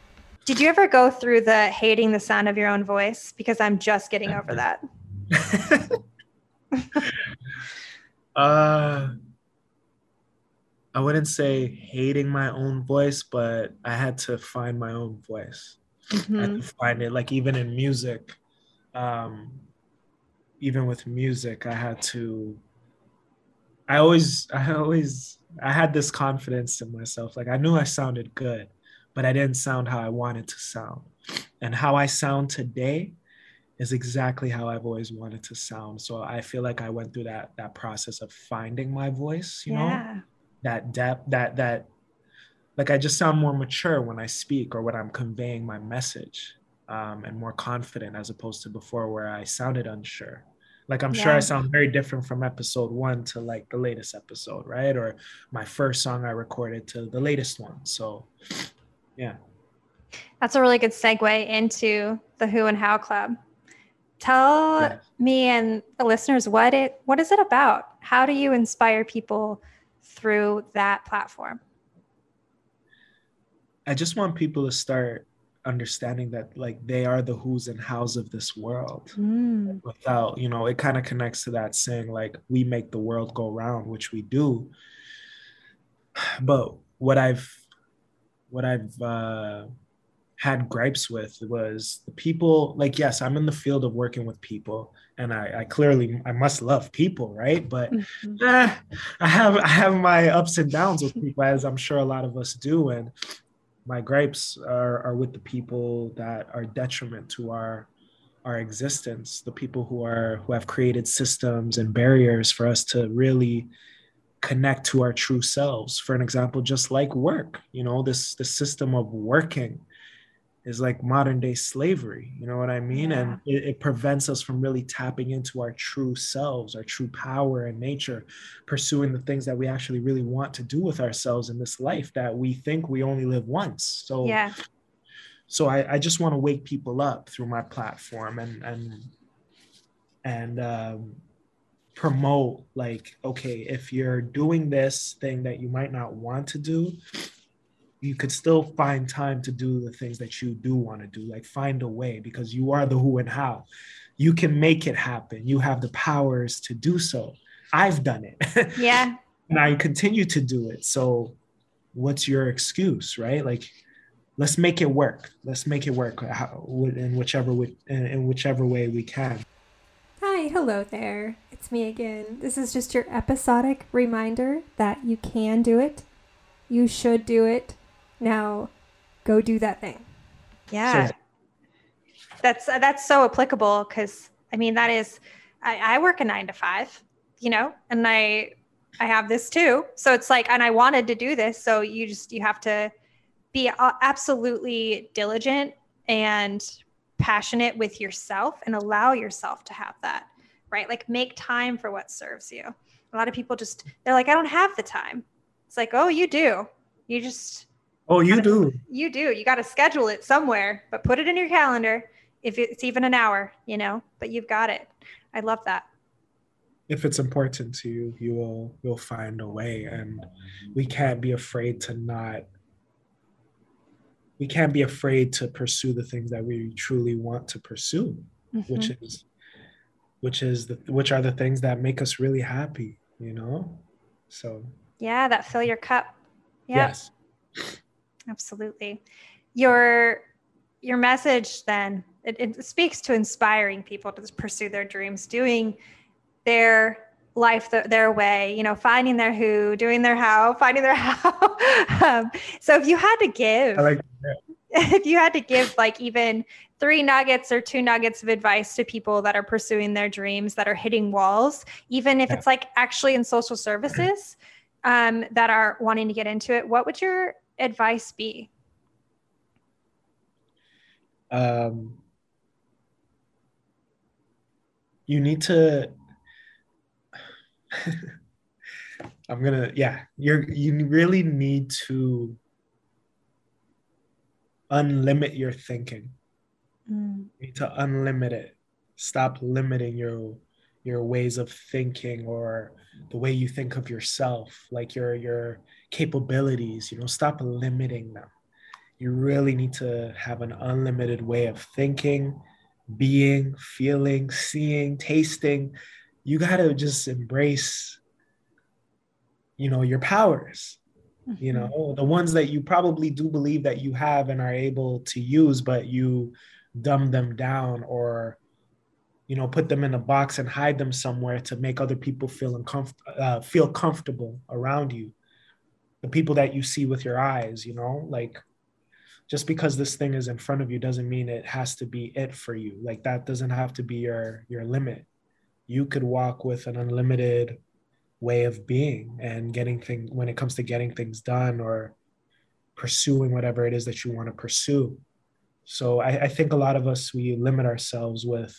S2: Did you ever go through the hating the sound of your own voice? Because I'm just getting over that.
S1: I wouldn't say hating my own voice, but I had to find my own voice. I had to find it, like even in music, even with music, I had this confidence in myself. Like I knew I sounded good, but I didn't sound how I wanted to sound. And how I sound today is exactly how I've always wanted to sound. So I feel like I went through that process of finding my voice, you know, that depth, that like I just sound more mature when I speak or when I'm conveying my message, and more confident as opposed to before where I sounded unsure. Like I'm sure I sound very different from episode 1 to like the latest episode, right? Or my first song I recorded to the latest one. So yeah.
S2: That's a really good segue into the Who and How Club. Tell me and the listeners what is it about? How do you inspire people through that platform?
S1: I just want people to start understanding that like they are the who's and how's of this world. Without, you know, it kind of connects to that saying like we make the world go round, which we do. But what I've had gripes with was the people, like, yes, I'm in the field of working with people and I clearly must love people, right? But I have my ups and downs with people, as I'm sure a lot of us do. And my gripes are with the people that are detriment to our existence, the people who have created systems and barriers for us to really connect to our true selves. For an example, just like work, you know, this system of working is like modern day slavery, you know what I mean? Yeah. And it prevents us from really tapping into our true selves, our true power and nature, pursuing the things that we actually really want to do with ourselves in this life that we think we only live once. So, so I just want to wake people up through my platform and promote like, okay, if you're doing this thing that you might not want to do, you could still find time to do the things that you do want to do, like find a way, because you are the who and how. You can make it happen. You have the powers to do so. I've done it.
S2: Yeah.
S1: And I continue to do it. So what's your excuse, right? Like, let's make it work. Let's make it work in whichever way we can.
S2: Hi, hello there. It's me again. This is just your episodic reminder that you can do it. You should do it. Now, go do that thing. Yeah. That's so applicable because, I mean, that is, I work a 9 to 5, you know, and I have this too. So it's like, and I wanted to do this. So you have to be absolutely diligent and passionate with yourself and allow yourself to have that, right? Like make time for what serves you. A lot of people they're like, I don't have the time. It's like, oh, you do. You do. You got to schedule it somewhere, but put it in your calendar. If it's even an hour, you know, but you've got it. I love that.
S1: If it's important to you, you'll find a way. And we can't be afraid to pursue the things that we truly want to pursue, which are the things that make us really happy, you know? So
S2: yeah, that fill your cup. Yep.
S1: Yes.
S2: Absolutely. Your message then, it speaks to inspiring people to pursue their dreams, doing their life their way, you know, finding their who, doing their how, finding their how. So if you had to give, if you had to give like even 3 nuggets or 2 nuggets of advice to people that are pursuing their dreams, that are hitting walls, even if it's like actually in social services, that are wanting to get into it, what would your advice be?
S1: You need to you really need to unlimit your thinking. You need to unlimit it. Stop limiting your ways of thinking or the way you think of yourself, like your capabilities, you know, stop limiting them. You really need to have an unlimited way of thinking, being, feeling, seeing, tasting. You got to just embrace, your powers, the ones that you probably do believe that you have and are able to use, but you dumb them down or, put them in a box and hide them somewhere to make other people feel comfortable around you. The people that you see with your eyes, like, just because this thing is in front of you doesn't mean it has to be it for you. Like, that doesn't have to be your limit. You could walk with an unlimited way of being and when it comes to getting things done or pursuing whatever it is that you want to pursue. So I think a lot of us, we limit ourselves with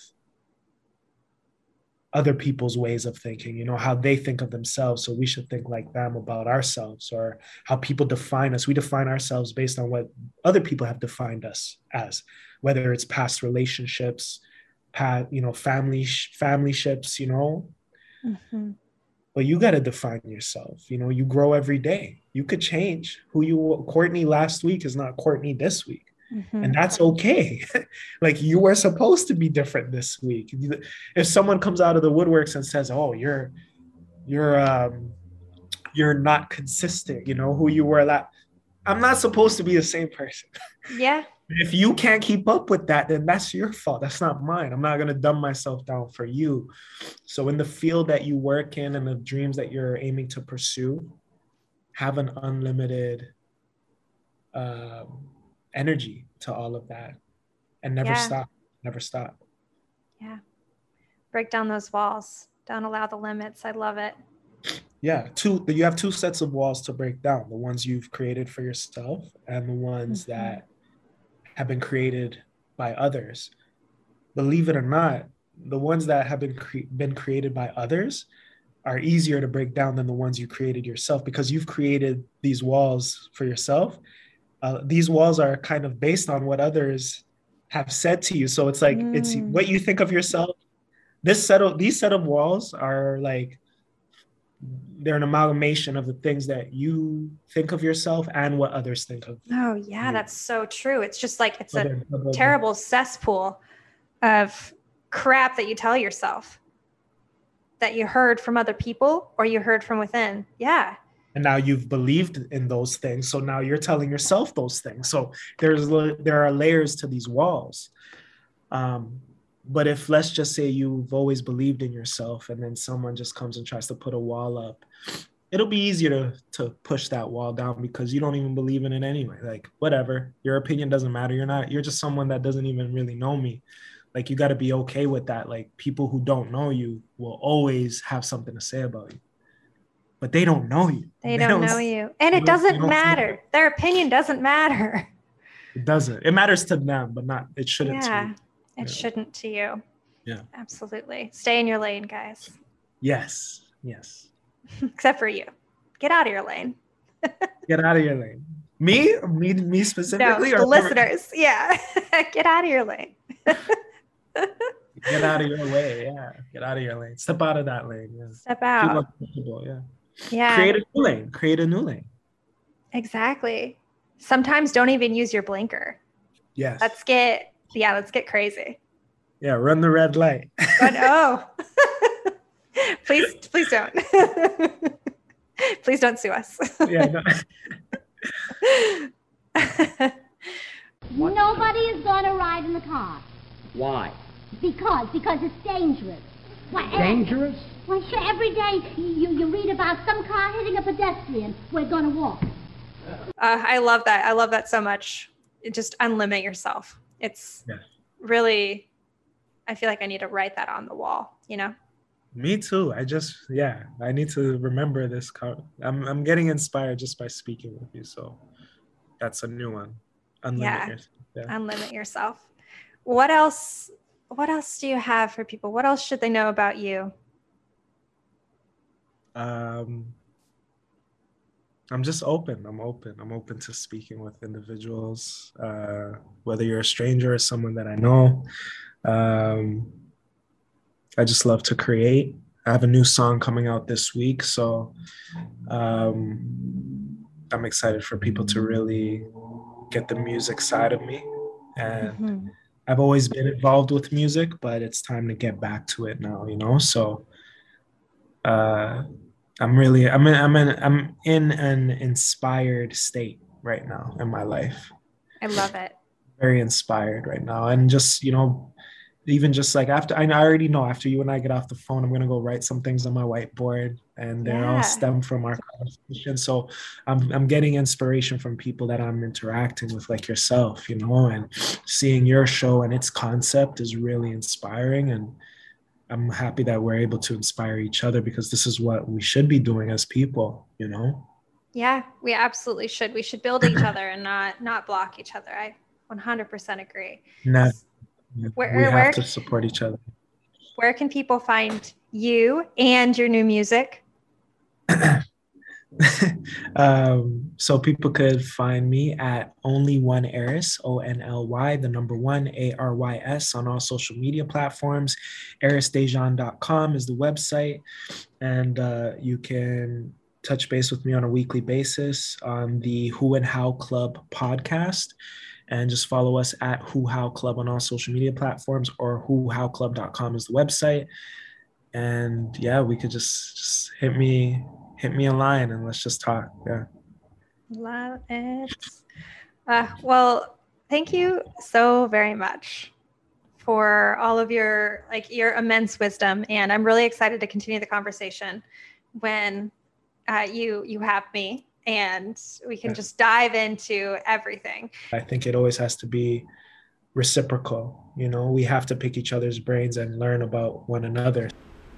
S1: other people's ways of thinking, how they think of themselves. So we should think like them about ourselves, or how people define us. We define ourselves based on what other people have defined us as, whether it's past relationships, family ships,
S2: Mm-hmm.
S1: But you got to define yourself. You grow every day. You could change who you were. Courtney last week is not Courtney this week.
S2: Mm-hmm.
S1: And that's okay. Like, you were supposed to be different this week. If someone comes out of the woodworks and says, "Oh, you're not consistent," who you were I'm not supposed to be the same person.
S2: Yeah.
S1: If you can't keep up with that, then that's your fault. That's not mine. I'm not going to dumb myself down for you. So in the field that you work in and the dreams that you're aiming to pursue, have an unlimited energy to all of that, and never stop.
S2: Yeah. Break down those walls. Don't allow the limits. I love it.
S1: Yeah. You have two sets of walls to break down: the ones you've created for yourself and the ones
S2: Mm-hmm.
S1: that have been created by others. Believe it or not, the ones that have been created by others are easier to break down than the ones you created yourself, because you've created these walls for yourself. These walls are kind of based on what others have said to you. So it's like, it's what you think of yourself. These set of walls are like, they're an amalgamation of the things that you think of yourself and what others think of.
S2: Oh yeah, that's so true. It's just like, it's a
S1: But
S2: terrible cesspool of crap that you tell yourself that you heard from other people or you heard from within. Yeah.
S1: And now you've believed in those things. So now you're telling yourself those things. So there are layers to these walls. But if, let's just say, you've always believed in yourself and then someone just comes and tries to put a wall up, it'll be easier to push that wall down because you don't even believe in it anyway. Like, whatever, your opinion doesn't matter. You're just someone that doesn't even really know me. Like, you got to be okay with that. Like, people who don't know you will always have something to say about you, but they don't know you.
S2: They don't know you. And it doesn't matter. Their opinion doesn't matter.
S1: It doesn't. It matters to them, but it shouldn't to you.
S2: It shouldn't to you.
S1: Yeah.
S2: Absolutely. Stay in your lane, guys.
S1: Yes.
S2: Except for you. Get out of your lane.
S1: Get out of your lane. Me specifically?
S2: No, the listeners. Yeah. Get out of your lane.
S1: Get out of your way. Yeah. Get out of your lane. Step out of that lane. Yeah.
S2: Step out. Yeah.
S1: Create a new lane.
S2: Exactly. Sometimes don't even use your blinker.
S1: Yes.
S2: Let's get crazy.
S1: Yeah, run the red light.
S2: But please don't. Please don't sue us.
S1: Yeah.
S2: No.
S10: Nobody is going to ride in the car.
S11: Why?
S10: Because it's dangerous. Why,
S11: dangerous?
S10: Why, sure, every day you read about some car hitting a pedestrian. We're going to walk.
S2: I love that. I love that so much. Just unlimit yourself. It's really, I feel like I need to write that on the wall,
S1: Me too. I need to remember this. I'm getting inspired just by speaking with you. So that's a new one. Unlimit yourself. Yeah.
S2: Unlimit yourself. What else do you have for people? What else should they know about you?
S1: I'm just open. I'm open to speaking with individuals, whether you're a stranger or someone that I know. I just love to create. I have a new song coming out this week, so I'm excited for people to really get the music side of me. And I've always been involved with music, but it's time to get back to it now, you know? So I'm in an inspired state right now in my life.
S2: I love it.
S1: Very inspired right now. And just, you know, even just like after, I already know after you and I get off the phone, I'm going to go write some things on my whiteboard, and they're all stem from our conversation. So I'm getting inspiration from people that I'm interacting with, like yourself, you know, and seeing your show and its concept is really inspiring. And I'm happy that we're able to inspire each other, because this is what we should be doing as people, you know?
S2: Yeah, we absolutely should. We should build each other and not block each other. I 100% agree.
S1: We have to support each other.
S2: Where can people find you and your new music?
S1: So people could find me at Only One Arys, ONLY, the number 1, ARYS, on all social media platforms. ArysDejan.com is the website. And you can touch base with me on a weekly basis on the Who and How Club podcast. And just follow us at Who How Club on all social media platforms, or whohowclub.com is the website. And yeah, we could just hit me a line and let's just talk. Yeah.
S2: Love it. Well, thank you so very much for all of your immense wisdom. And I'm really excited to continue the conversation when you have me, and we can just dive into everything.
S1: I think it always has to be reciprocal. You know, we have to pick each other's brains and learn about one another.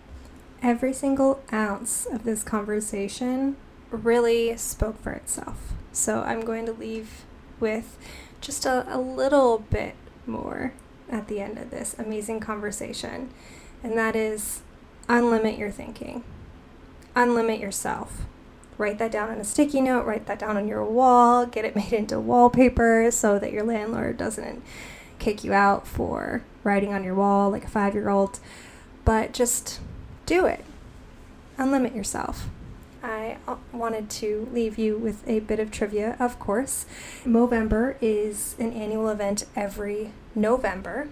S2: Every single ounce of this conversation really spoke for itself. So I'm going to leave with just a little bit more at the end of this amazing conversation. And that is, unlimit your thinking. Unlimit yourself. Write that down on a sticky note, write that down on your wall, get it made into wallpaper so that your landlord doesn't kick you out for writing on your wall like a 5-year-old. But just do it. Unlimit yourself. I wanted to leave you with a bit of trivia, of course. Movember is an annual event every November.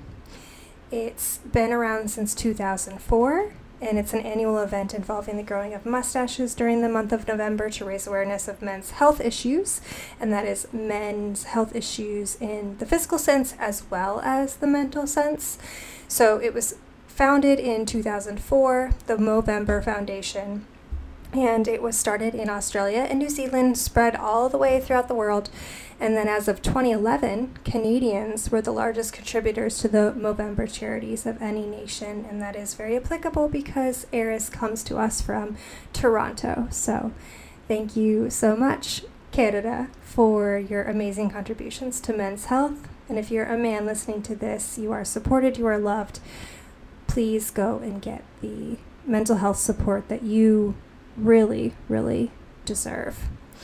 S2: It's been around since 2004. And it's an annual event involving the growing of mustaches during the month of November to raise awareness of men's health issues. And that is men's health issues in the physical sense as well as the mental sense. So it was founded in 2004, the Movember Foundation. And it was started in Australia and New Zealand, spread all the way throughout the world. And then as of 2011, Canadians were the largest contributors to the Movember charities of any nation. And that is very applicable because Arys comes to us from Toronto. So thank you so much, Canada, for your amazing contributions to men's health. And if you're a man listening to this, you are supported, you are loved. Please go and get the mental health support that you really, really deserve.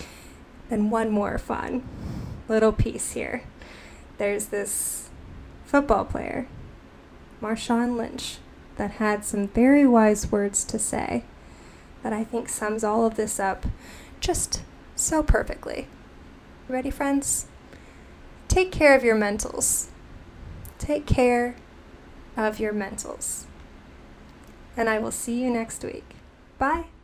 S2: And one more fun little piece here. There's this football player, Marshawn Lynch, that had some very wise words to say that I think sums all of this up just so perfectly. Ready, friends? Take care of your mentals. Take care of your mentals. And I will see you next week. Bye.